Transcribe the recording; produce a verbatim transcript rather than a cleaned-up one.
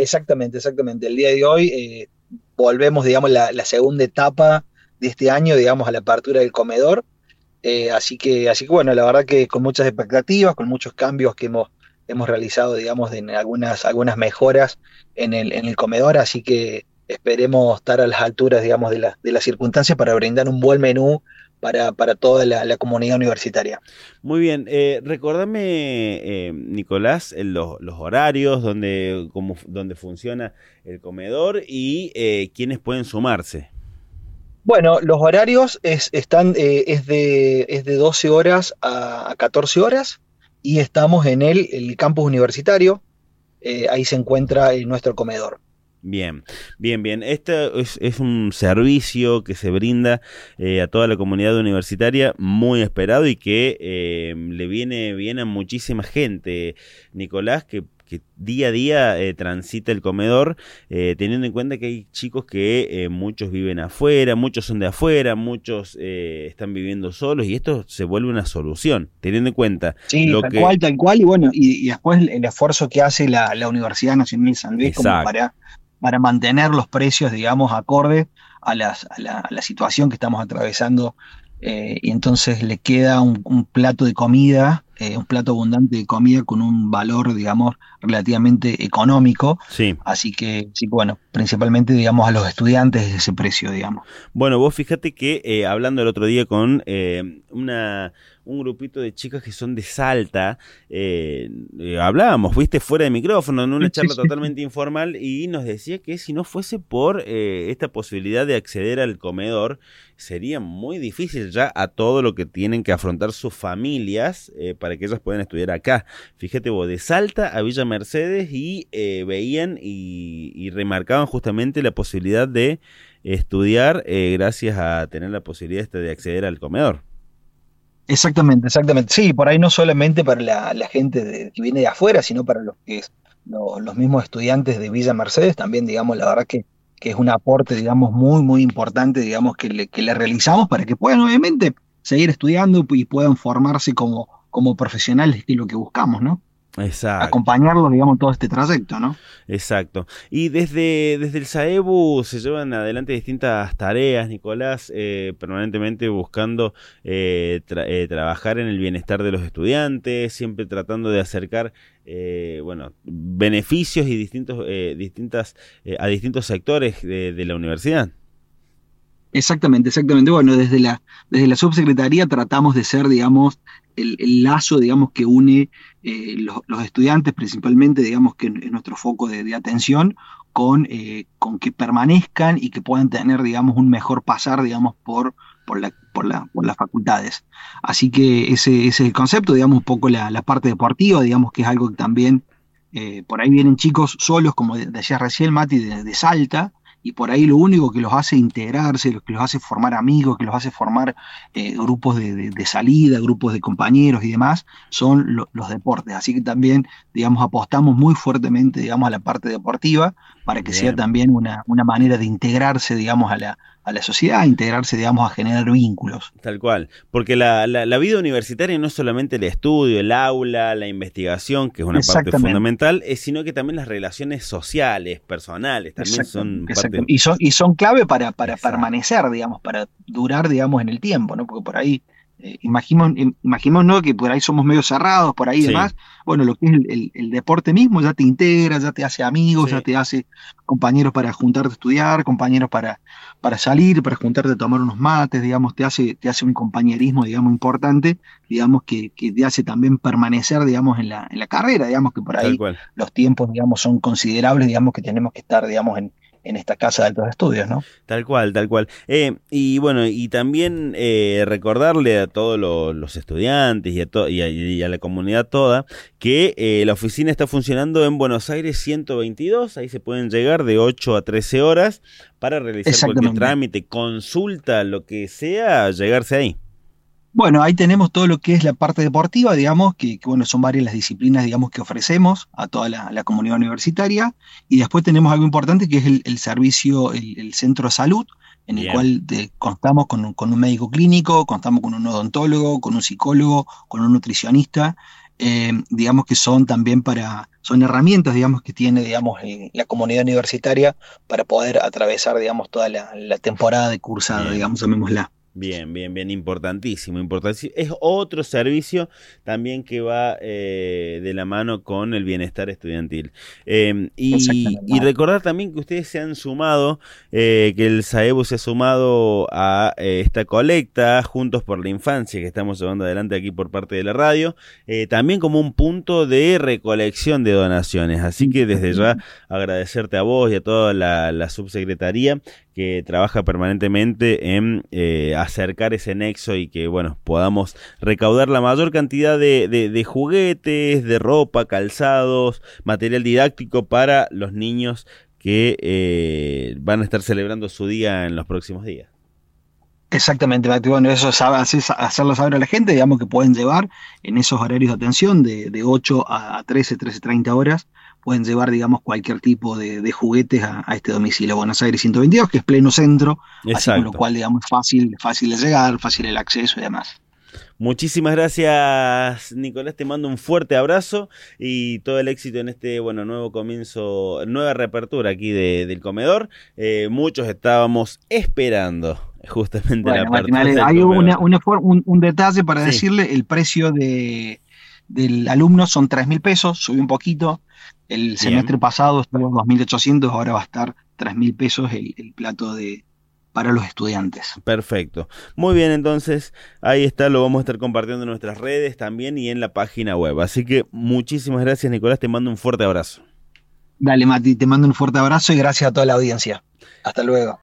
exactamente, exactamente. El día de hoy eh, volvemos, digamos, la, la segunda etapa de este año, digamos, a la apertura del comedor. Eh, así que, así que bueno, la verdad que con muchas expectativas, con muchos cambios que hemos, hemos realizado, digamos, en algunas, algunas mejoras en el, en el comedor, así que esperemos estar a las alturas, digamos, de la, de las circunstancias para brindar un buen menú para, para toda la, la comunidad universitaria. Muy bien, eh, recordame, eh, Nicolás, eh, los, los horarios, donde, cómo, donde funciona el comedor y eh, quiénes pueden sumarse. Bueno, los horarios es, están, eh, es de, es de doce horas a, a catorce horas y estamos en el, el campus universitario, eh, ahí se encuentra eh, nuestro comedor. Bien, bien, bien. Este es, es un servicio que se brinda eh, a toda la comunidad universitaria, muy esperado y que eh, le viene bien a muchísima gente, Nicolás, que, que día a día eh, transita el comedor, eh, teniendo en cuenta que hay chicos que eh, muchos viven afuera, muchos son de afuera, muchos eh, están viviendo solos y esto se vuelve una solución, teniendo en cuenta Sí, lo tal que... cual, tal cual, y bueno, y, y después el, el esfuerzo que hace la, la Universidad Nacional de San Luis como Exacto. para, para mantener los precios, digamos, acorde a, las, a, la, a la situación que estamos atravesando, eh, y entonces le queda un, un plato de comida, eh, un plato abundante de comida con un valor, digamos, relativamente económico, Sí. así que, sí, bueno, principalmente, digamos, a los estudiantes ese precio, digamos. Bueno, vos fíjate que eh, hablando el otro día con eh, una, un grupito de chicas que son de Salta, eh, eh, hablábamos, fuiste fuera de micrófono, en Sí, una sí, charla sí. totalmente informal y nos decía que si no fuese por eh, esta posibilidad de acceder al comedor, sería muy difícil ya a todo lo que tienen que afrontar sus familias eh, para que ellas puedan estudiar acá. Fíjate vos, de Salta a Villa Mercedes y eh, veían y, y remarcaban justamente la posibilidad de estudiar eh, gracias a tener la posibilidad esta de acceder al comedor. Exactamente, exactamente. Sí, por ahí no solamente para la, la gente de- que viene de afuera, sino para los que es, lo- los mismos estudiantes de Villa Mercedes, también, digamos, la verdad que, que es un aporte, digamos, muy, muy importante, digamos, que le, que le realizamos para que puedan, obviamente, seguir estudiando y puedan formarse como, como profesionales, que es lo que buscamos, ¿no? Exacto. Acompañarlos, digamos, todo este trayecto, ¿no? Exacto. Y desde, desde el SAEBU se llevan adelante distintas tareas, Nicolás, eh, permanentemente buscando eh, tra- eh, trabajar en el bienestar de los estudiantes, siempre tratando de acercar eh, bueno, beneficios y distintos, eh, distintas, eh, a distintos sectores de, de la universidad. Exactamente, exactamente. Bueno, desde la, desde la subsecretaría tratamos de ser, digamos, el, el lazo, digamos, que une eh, los, los estudiantes, principalmente, digamos, que es nuestro foco de, de atención, con, eh, con que permanezcan y que puedan tener, digamos, un mejor pasar, digamos, por, por la, por la, por las facultades. Así que ese, ese es el concepto, digamos, un poco la, la parte deportiva, digamos, que es algo que también, eh, por ahí vienen chicos solos, como de- decía recién Mati, de, de Salta y por ahí lo único que los hace integrarse, lo que los hace formar amigos, que los hace formar eh, grupos de, de- de salida, grupos de compañeros y demás, son lo- los deportes. Así que también, digamos, apostamos muy fuertemente, digamos, a la parte deportiva para que sea Bien. también una, una manera de integrarse, digamos, a la, a la sociedad, integrarse, digamos, a generar vínculos. Tal cual, porque la, la, la vida universitaria no es solamente el estudio, el aula, la investigación, que es una parte Exactamente. fundamental, eh, sino que también las relaciones sociales, personales, también son Exactamente, parte... exactamente. Y son, y son clave para, para Exacto. permanecer, digamos, para durar, digamos, en el tiempo, ¿no? Porque por ahí, eh, imaginemos, im- imaginémonos que por ahí somos medio cerrados, por ahí y Sí, demás. Bueno, lo que es el, el- el deporte mismo ya te integra, ya te hace amigos, ya sí, te hace compañeros para juntarte a estudiar, compañeros para, para salir, para juntarte a tomar unos mates, digamos, te hace, te hace un compañerismo, digamos, importante, digamos, que, que te hace también permanecer, digamos, en la, en la carrera, digamos, que por tal ahí cual. los tiempos, digamos, son considerables, digamos, que tenemos que estar, digamos, en, en esta casa de altos estudios, ¿no? Tal cual, tal cual. Eh, y bueno, y también eh, recordarle a todos lo- los estudiantes y a, to- y a, y a la comunidad toda que eh, la oficina está funcionando en Buenos Aires ciento veintidós, ahí se pueden llegar de ocho a trece horas para realizar cualquier Exactamente. trámite, consulta, lo que sea, llegarse ahí. Bueno, ahí tenemos todo lo que es la parte deportiva, digamos, que, que, bueno, son varias las disciplinas, digamos, que ofrecemos a toda la, la comunidad universitaria. Y después tenemos algo importante que es el, el servicio, el, el centro de salud, en el Bien, cual te- contamos con, un con un médico clínico, contamos con un odontólogo, con un psicólogo, con un nutricionista. eh, digamos que son también para, son herramientas, digamos, que tiene, digamos, el- la comunidad universitaria para poder atravesar, digamos, toda la, la temporada de cursada, Bien. digamos, llamémosla. Bien, bien, bien, importantísimo, importantísimo. Es otro servicio también que va eh, de la mano con el bienestar estudiantil. Eh, y, Exactamente. y recordar también que ustedes se han sumado, eh, que el SAEBU se ha sumado a eh, esta colecta Juntos por la Infancia que estamos llevando adelante aquí por parte de la radio, eh, también como un punto de recolección de donaciones. Así que desde ya agradecerte a vos y a toda la, la subsecretaría que trabaja permanentemente en eh, acercar ese nexo y que, bueno, podamos recaudar la mayor cantidad de, de, de juguetes, de ropa, calzados, material didáctico para los niños que eh, van a estar celebrando su día en los próximos días. Exactamente, Mati. Bueno, eso es sab- haces- hacerlo saber a la gente, digamos, que pueden llevar en esos horarios de atención de, de ocho a trece, trece treinta horas, pueden llevar, digamos, cualquier tipo de, de juguetes a, a este domicilio Buenos Aires ciento veintidós, que es pleno centro, así con lo Exacto. cual, digamos, fácil, fácil de llegar, fácil el acceso y demás. Muchísimas gracias, Nicolás. Te mando un fuerte abrazo y todo el éxito en este, bueno, nuevo comienzo, nueva reapertura aquí de, del comedor. Eh, muchos estábamos esperando justamente la Bueno, Mati, me apertura alegra. del Hay una- comedor. una for- un, un detalle para Sí, decirle, el precio de, del alumno son tres mil pesos, subió un poquito. El bien. semestre pasado estuvo dos mil ochocientos, ahora va a estar tres mil pesos el, el plato de, para los estudiantes. Perfecto. Muy bien, entonces ahí está, lo vamos a estar compartiendo en nuestras redes también y en la página web. Así que muchísimas gracias, Nicolás, te mando un fuerte abrazo. Dale, Mati, te mando un fuerte abrazo y gracias a toda la audiencia. Hasta luego.